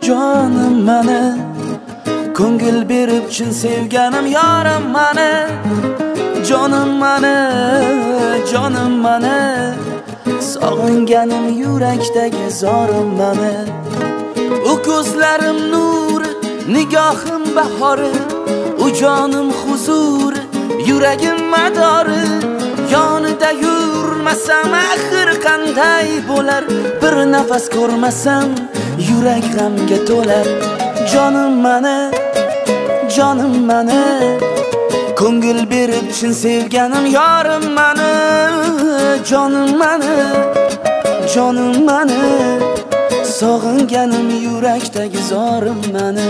jonim mani, ko'ngil berib chin sevganim yorim mani, jonim mani, jonim mani, sog'inganim yurakdagi zorim mani. U ko'zlarim nuri, nigohim bahori, u jonim huzuri, yuragim madori. Yonida yurmasam axir qanday bo'lar, bir nafas ko'rmasam yurak g'amga to'lar. Jonim mani, jonim mani, ko'ngil berib chin sevganim yorim mani, jonim mani, jonim mani, sog'inganim yurakdagi zorim mani.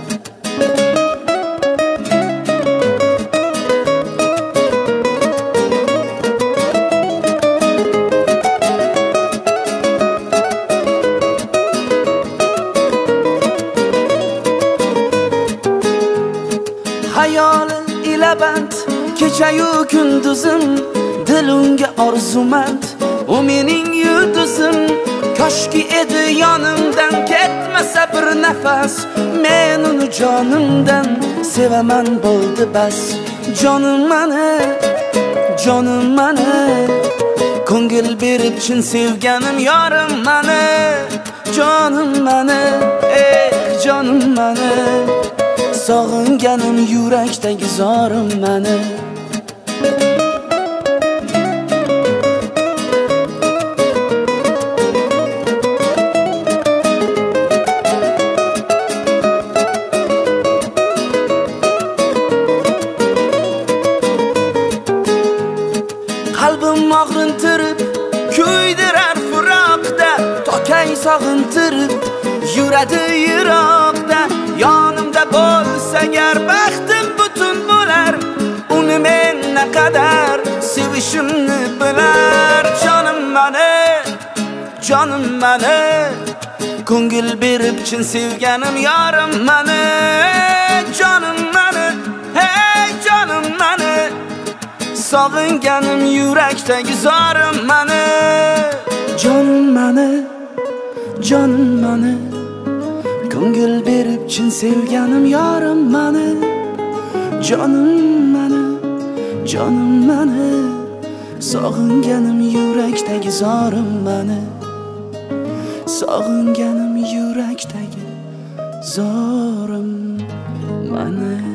Hayolim ila band, kechayu kunduzim, dil unga orzumand, u mening yulduzim. Koshki edi yonimdan ketmasa bir nafas, men uni jonimdan sevaman bo'ldi bas. Jonim mani, jonim mani, ko'ngil berib chin sevganim yorim mani, jonim mani, jonim mani, sog'inganim yurakdagi zorim mani. Qalbim og'rintirib, kuydirar firoqda, tokay sog'intirib, yuradi yiroqda. Yonimda bo'lsa agar baxtim butun bo'lar, uni men naqadar sevishimni bilar. Jonim mani, jonim mani, ko'ngil berib chin sevganim yorim mani, jonim mani, hey jonim mani, sog'inganim yurakdagi zorim mani. Jonim mani, jonim mani, ko'ngil berib chin sevganim yorim mani, jonim mani, jonim mani, sog'inganim yurakdagi zorim mani, sog'inganim yurakdagi zorim mani.